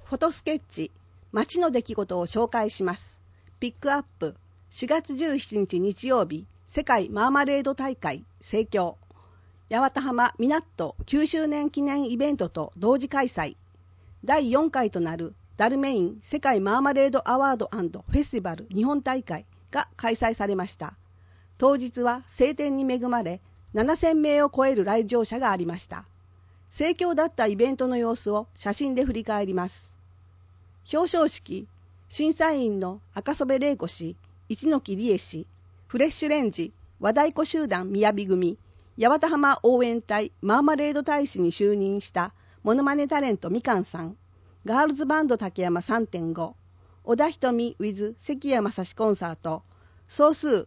フォトスケッチ、街の出来事を紹介します。ピックアップ、4月17日日曜日、世界マーマレード大会盛況。八幡浜ミナット9周年記念イベントと同時開催。第4回となるダルメイン世界マーマレードアワード&フェスティバル日本大会が開催されました。当日は晴天に恵まれ、7000名を超える来場者がありました。盛況だったイベントの様子を写真で振り返ります。表彰式、審査員の赤曽部玲子氏、一ノ木理恵氏、フレッシュレンジ、和太鼓集団みやび組、八幡浜応援隊マーマレード大使に就任したモノマネタレントみかんさん、ガールズバンド竹山 3.5、小田瞳 with 関谷正史コンサート、総数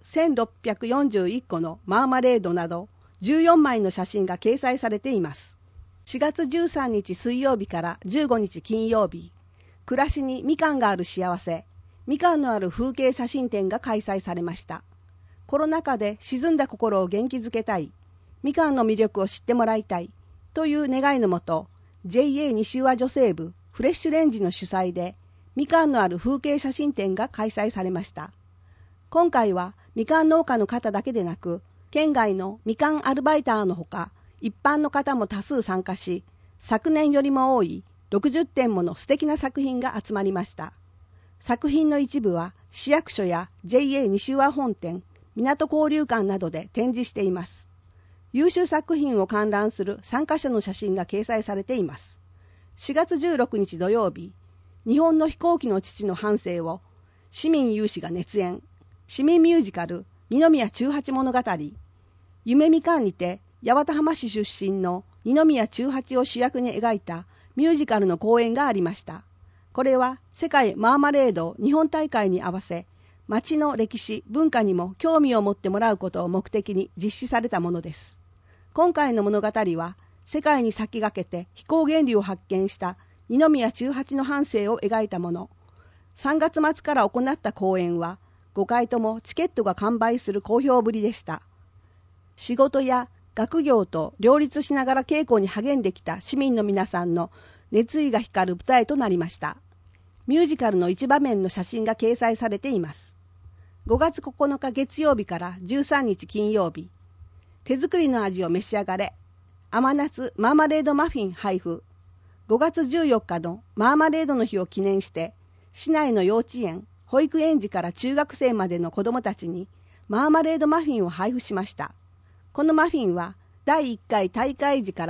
1641個のマーマレードなど14枚の写真が掲載されています。4月13日水曜日から15日金曜日、暮らしにみかんがある幸せ、みかんのある風景写真展が開催されました。コロナ禍で沈んだ心を元気づけたい、みかんの魅力を知ってもらいたいという願いのもと、JA 西宇和女性部フレッシュレンジの主催でみかんのある風景写真展が開催されました。今回はみかん農家の方だけでなく、県外のみかんアルバイターのほか一般の方も多数参加し、昨年よりも多い60点もの素敵な作品が集まりました。作品の一部は市役所や JA 西宇和本店、港交流館などで展示しています。優秀作品を観覧する参加者の写真が掲載されています。4月16日土曜日、日本の飛行機の父の半生を市民有志が熱演、市民ミュージカル二宮中八物語、夢みかんにて八幡浜市出身の二宮中八を主役に描いたミュージカルの公演がありました。これは世界マーマレード日本大会に合わせ、町の歴史文化にも興味を持ってもらうことを目的に実施されたものです。今回の物語は世界に先駆けて飛行原理を発見した二宮中八の半生を描いたもの。3月末から行った公演は5回ともチケットが完売する好評ぶりでした。仕事や学業と両立しながら稽古に励んできた市民の皆さんの熱意が光る舞台となりました。ミュージカルの一場面の写真が掲載されています。5月9日月曜日から13日金曜日、手作りの味を召し上がれ、甘夏マーマレードマフィン配布。5月14日のマーマレードの日を記念して、市内の幼稚園、保育園児から中学生までの子どもたちにマーマレードマフィンを配布しました。このマフィンは第1回大会時から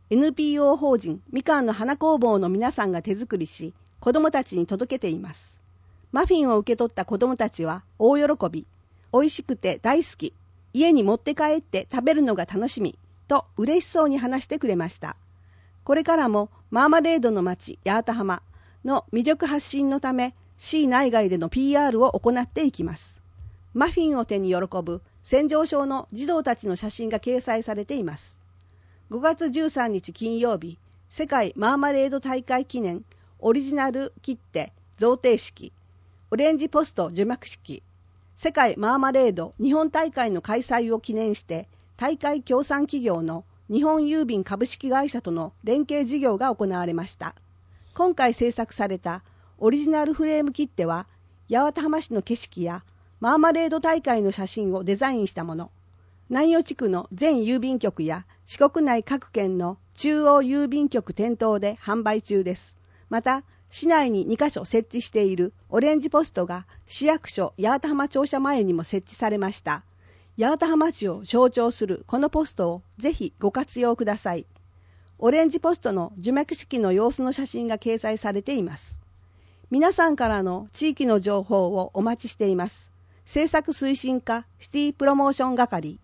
NPO 法人みかんの花工房の皆さんが手作りし、子どもたちに届けています。マフィンを受け取った子どもたちは大喜び、美味しくて大好き、家に持って帰って食べるのが楽しみと嬉しそうに話してくれました。これからもマーマレードの町八幡浜の魅力発信のため、市内外での PR を行っていきます。マフィンを手に喜ぶ洗浄症の児童たちの写真が掲載されています。5月13日金曜日、世界マーマレード大会記念オリジナル切手贈呈式、オレンジポスト受幕式、世界マーマレード日本大会の開催を記念して大会協賛企業の日本郵便株式会社との連携事業が行われました。今回制作されたオリジナルフレーム切手は八幡浜市の景色やマーマレード大会の写真をデザインしたもの。南予地区の全郵便局や四国内各県の中央郵便局店頭で販売中です。また、市内に2カ所設置しているオレンジポストが市役所八幡浜庁舎前にも設置されました。八幡浜市を象徴するこのポストをぜひご活用ください。オレンジポストの受幕式の様子の写真が掲載されています。皆さんからの地域の情報をお待ちしています。制作推進課シティプロモーション係